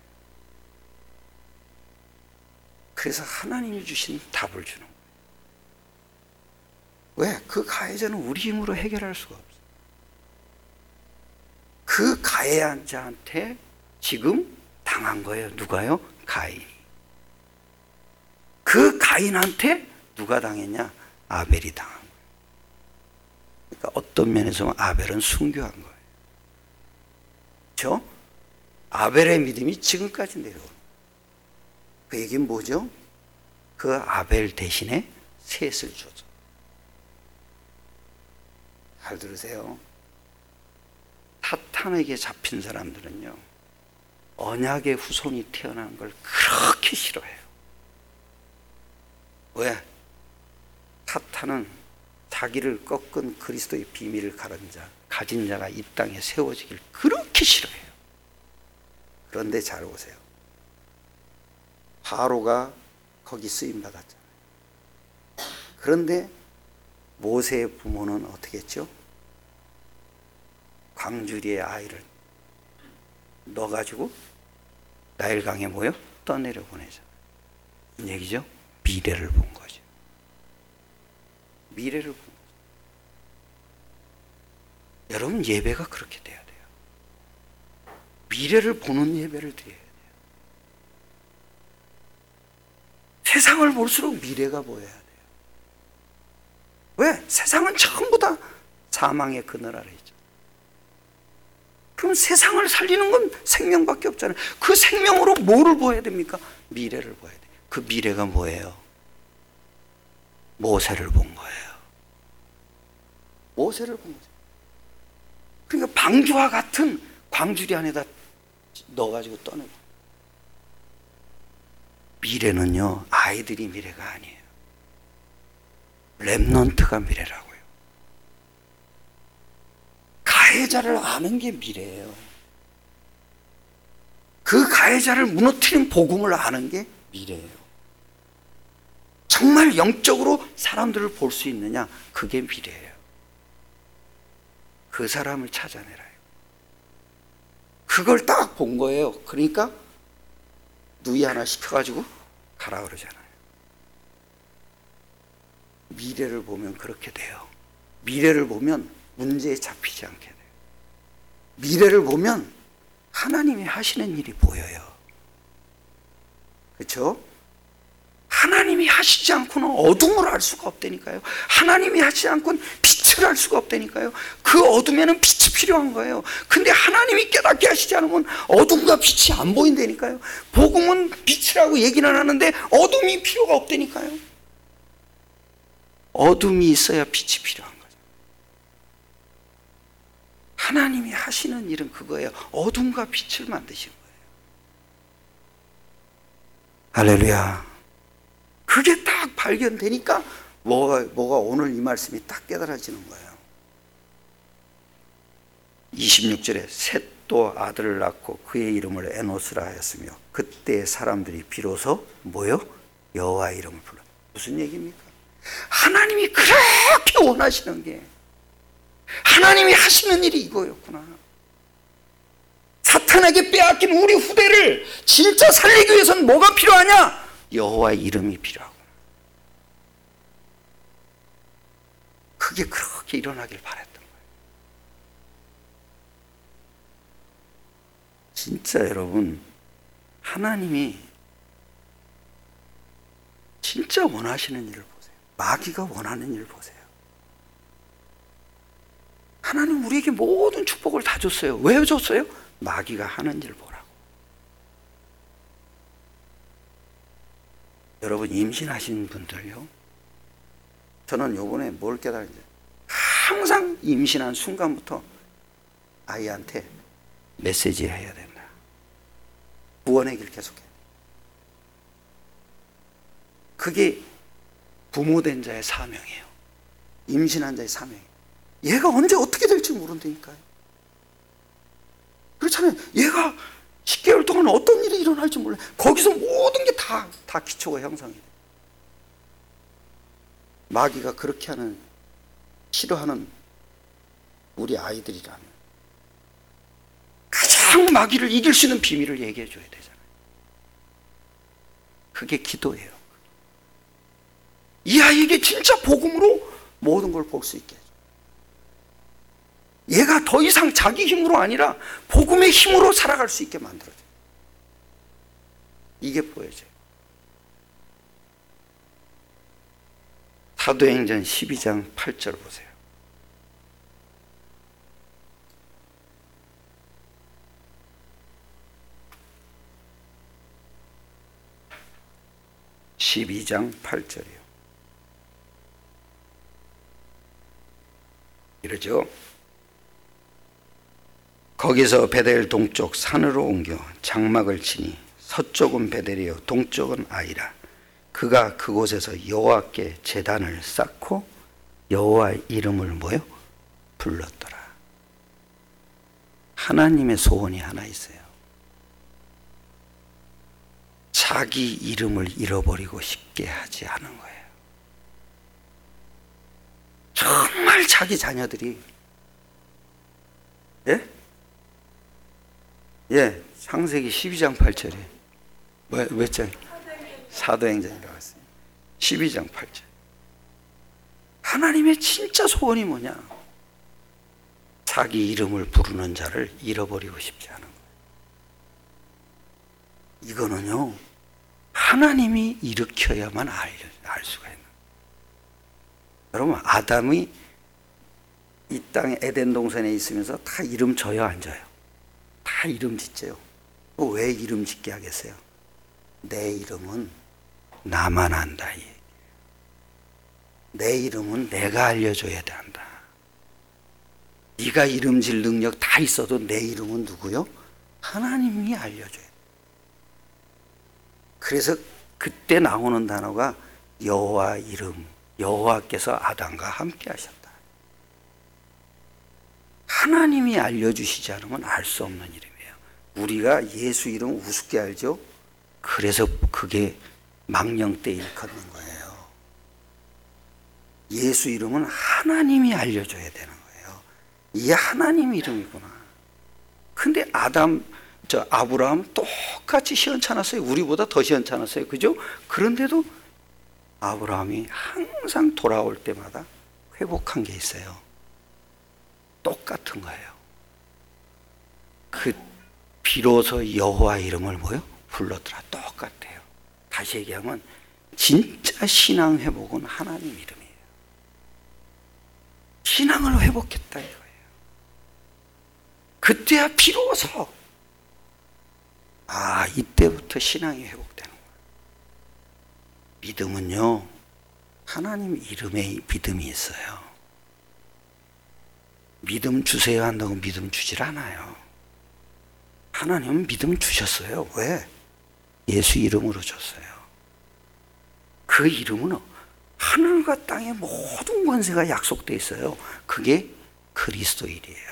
그래서 하나님이 주신 답을 주는 거예요. 왜? 그 가해자는 우리 힘으로 해결할 수가 없어요. 그 가해한 자한테 지금 당한 거예요. 누가요? 가인이. 그 가인한테 누가 당했냐? 아벨이 당한 거예요. 그러니까 어떤 면에서 보면 아벨은 순교한 거예요. 그렇죠? 아벨의 믿음이 지금까지 내려오는 거예요. 그 얘기는 뭐죠? 그 아벨 대신에 셋을 줘서. 잘 들으세요. 사탄에게 잡힌 사람들은요, 언약의 후손이 태어난 걸 그렇게 싫어해요. 왜? 사탄은 자기를 꺾은 그리스도의 비밀을 가진 자, 가진 자가 이 땅에 세워지길 그렇게 싫어해요. 그런데 잘 보세요. 바로가 거기 쓰임 받았잖아요. 그런데 모세의 부모는 어떻게 했죠? 광주리의 아이를 넣어가지고 나일강에 모여 떠내려 보내자. 무슨 얘기죠? 미래를 본 거죠. 미래를 본 거죠. 여러분, 예배가 그렇게 돼야 돼요. 미래를 보는 예배를 드려야 돼요. 세상을 볼수록 미래가 보여야 돼요. 왜? 세상은 전부 다 사망의 그늘 아래 있죠. 그럼 세상을 살리는 건 생명밖에 없잖아요. 그 생명으로 뭐를 보여야 됩니까? 미래를 보여야 돼요. 그 미래가 뭐예요? 모세를 본 거예요. 모세를 본 거죠. 그러니까 방주와 같은 광주리 안에다 넣어가지고 떠내고. 미래는요, 아이들이 미래가 아니에요. 렘넌트가 미래라고요. 가해자를 아는 게 미래예요. 그 가해자를 무너뜨린 복음을 아는 게 미래예요. 정말 영적으로 사람들을 볼 수 있느냐? 그게 미래예요. 그 사람을 찾아내라요. 그걸 딱 본 거예요. 그러니까 누이 하나 시켜가지고 가라 그러잖아요. 미래를 보면 그렇게 돼요. 미래를 보면 문제에 잡히지 않게 돼요. 미래를 보면 하나님이 하시는 일이 보여요. 그렇죠? 하나님이 하시지 않고는 어둠을 알 수가 없다니까요. 하나님이 하시지 않고는 빛을 알 수가 없다니까요. 그 어둠에는 빛이 필요한 거예요. 근데 하나님이 깨닫게 하시지 않으면 어둠과 빛이 안 보인다니까요. 복음은 빛이라고 얘기는 하는데 어둠이 필요가 없다니까요. 어둠이 있어야 빛이 필요한 거죠. 하나님이 하시는 일은 그거예요. 어둠과 빛을 만드신 거예요. 할렐루야. 그게 딱 발견되니까 뭐가, 뭐가 오늘 이 말씀이 딱 깨달아지는 거예요. 이십육 절에 셋도 아들을 낳고 그의 이름을 에노스라 하였으며 그때 사람들이 비로소 뭐요? 여호와 이름을 불러. 무슨 얘기입니까? 하나님이 그렇게 원하시는 게 하나님이 하시는 일이 이거였구나. 사탄에게 빼앗긴 우리 후대를 진짜 살리기 위해서는 뭐가 필요하냐? 여호와의 이름이 필요하구나. 그게 그렇게 일어나길 바랬던 거예요. 진짜 여러분, 하나님이 진짜 원하시는 일을 보세요. 마귀가 원하는 일을 보세요. 하나님 우리에게 모든 축복을 다 줬어요. 왜 줬어요? 마귀가 하는 일을 보라고. 여러분, 임신하신 분들요, 저는 요번에 뭘 깨달았는지, 항상 임신한 순간부터 아이한테 메시지 해야 된다. 구원의 길 계속해. 그게 부모된 자의 사명이에요. 임신한 자의 사명이에요. 얘가 언제 어떻게 될지 모른다니까요. 그렇잖아요. 얘가 십 개월 동안 어떤 일이 일어날지 몰라요. 거기서 모든 게 다, 다 기초가 형성이 돼요. 마귀가 그렇게 하는, 싫어하는 우리 아이들이라면 가장 마귀를 이길 수 있는 비밀을 얘기해 줘야 되잖아요. 그게 기도예요. 이 아이에게 진짜 복음으로 모든 걸 볼 수 있게 해줘. 얘가 더 이상 자기 힘으로 아니라 복음의 힘으로 살아갈 수 있게 만들어줘요. 이게 보여져요. 사도행전 십이 장 팔 절 보세요. 십이 장 팔 절이요. 이러죠. 거기서 베델 동쪽 산으로 옮겨 장막을 치니 서쪽은 베델이요 동쪽은 아이라. 그가 그곳에서 여호와께 제단을 쌓고 여호와의 이름을 뭐요? 불렀더라. 하나님의 소원이 하나 있어요. 자기 이름을 잃어버리고 싶게 하지 않은 거예요. 정말 자기 자녀들이 예? 예, 창세기 십이 장 팔 절에 몇, 몇 장? 사도행전이라고 했어요. 십이 장 팔 절. 하나님의 진짜 소원이 뭐냐? 자기 이름을 부르는 자를 잃어버리고 싶지 않은 거예요. 이거는요, 하나님이 일으켜야만 알, 알 수가 있는 거예요. 여러분, 아담이 이 땅에 에덴 동산에 있으면서 다 이름 져요, 안 져요? 다 이름 짓죠. 왜 이름 짓게 하겠어요? 내 이름은 나만 안다. 내 이름은 내가 알려줘야 한다. 네가 이름 질 능력 다 있어도 내 이름은 누구요? 하나님이 알려줘야 돼. 그래서 그때 나오는 단어가 여호와 이름, 여호와께서 아담과 함께 하셨다. 하나님이 알려주시지 않으면 알 수 없는 이름이에요. 우리가 예수 이름 우습게 알죠? 그래서 그게 망령 때 일컫는 거예요. 예수 이름은 하나님이 알려줘야 되는 거예요. 이게 하나님 이름이구나. 근데 아담, 저 아브라함 똑같이 시원찮았어요. 우리보다 더 시원찮았어요. 그죠? 그런데도 아브라함이 항상 돌아올 때마다 회복한 게 있어요. 똑같은 거예요. 그 비로소 여호와 이름을 뭐요? 불렀더라. 똑같아요. 다시 얘기하면 진짜 신앙 회복은 하나님 이름이에요. 신앙을 회복했다 이거예요. 그때야 비로소 아 이때부터 신앙이 회복되는 거예요. 믿음은요 하나님 이름에 믿음이 있어요. 믿음 주세요 한다고 믿음 주질 않아요. 하나님은 믿음 주셨어요. 왜? 예수 이름으로 줬어요. 그 이름은 하늘과 땅의 모든 권세가 약속되어 있어요. 그게 그리스도일이에요.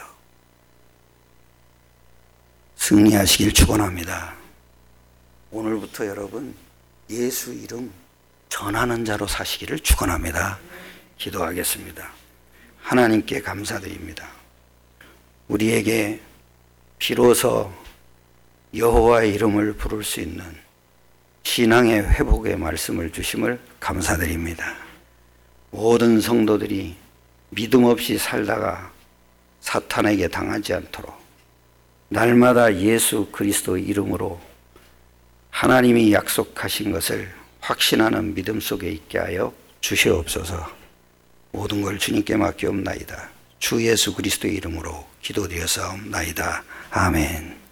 승리하시길 축원합니다. 오늘부터 여러분 예수 이름 전하는 자로 사시기를 축원합니다. 기도하겠습니다. 하나님께 감사드립니다. 우리에게 비로소 여호와의 이름을 부를 수 있는 신앙의 회복의 말씀을 주심을 감사드립니다. 모든 성도들이 믿음 없이 살다가 사탄에게 당하지 않도록 날마다 예수 그리스도의 이름으로 하나님이 약속하신 것을 확신하는 믿음 속에 있게 하여 주시옵소서. 모든 걸 주님께 맡기옵나이다. 주 예수 그리스도의 이름으로 기도드려사옵나이다. 아멘.